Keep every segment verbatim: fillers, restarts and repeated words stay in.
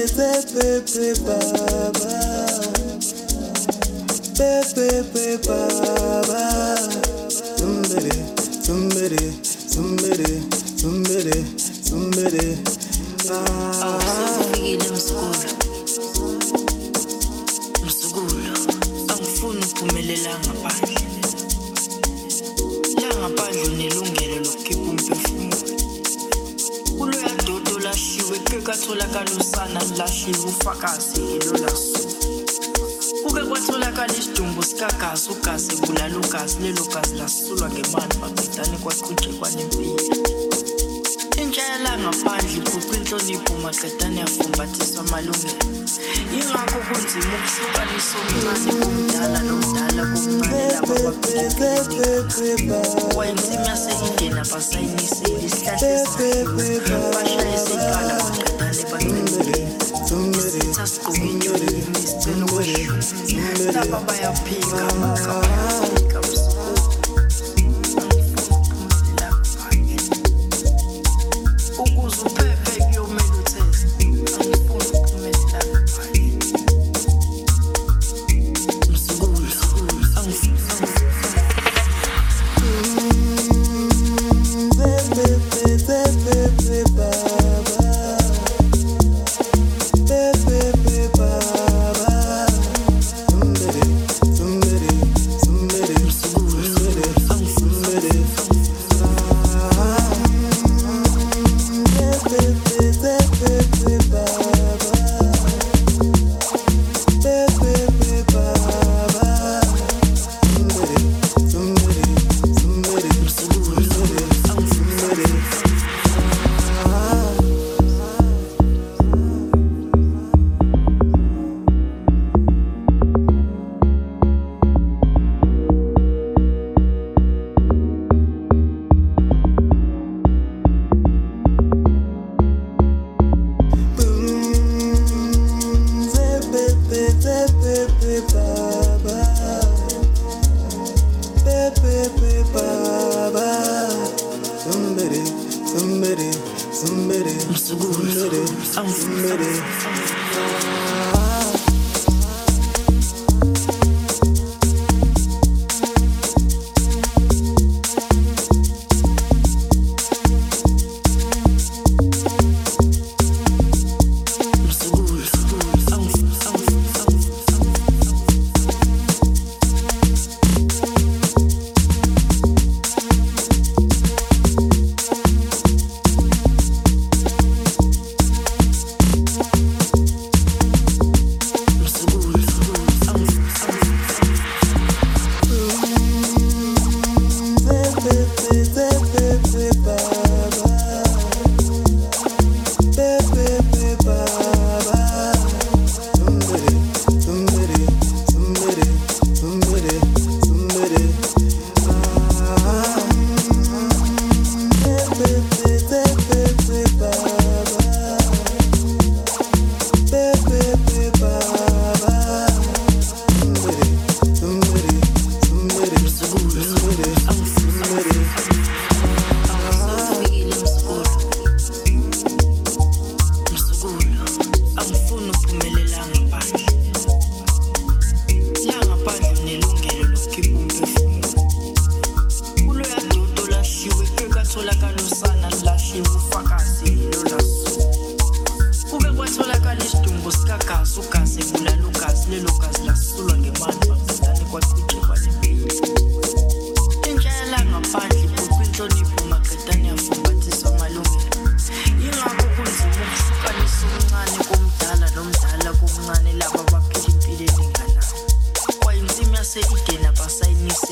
Pepe Baba, Pepe Baba, somebody, somebody, somebody, somebody, somebody. Ah, Awufikile msukulu, msukulu, angifuni uphumelela ngaphandle. La ngaphandle unelungelo lokukhipha umphefumulo. Uloya dodo lashiwe kekatholakala usana lashiwe ufakazi lola suku. Kuke kwatholakala isidumbu sikagazi ugazi ebulala ugazi lelo gazi lasulwa ngemali maqedane kwaqhutshwa kwanempilo. Intsha yala ngaphandle iphuqa inhlonipho maqedane yafumbathiswa amalungelo. Yingakho kunzima ukuhlukanisa omncane komdala nomdala komncane laba baphila. Wayenzima yase-Indian abasayinisile isihlahla esakhiwe bashaya eseqala maqedane bancindile. Isitha sigqoke inyoni isicelo kweshumi laba bayaphika bayaphika msukulu. Ukuze uphephe kuyomele utheste angifuni ukuphumelela ngaphandle. Msukulu angifuni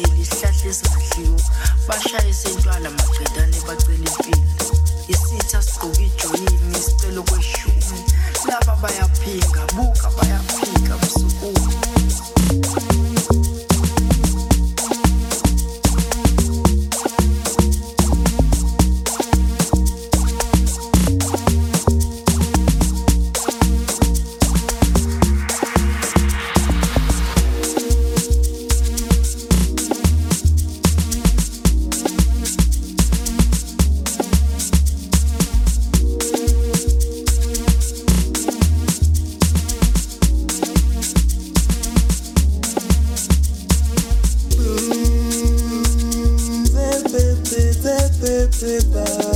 bashaya esentwala maqedane bacela impilo. Isitha paper.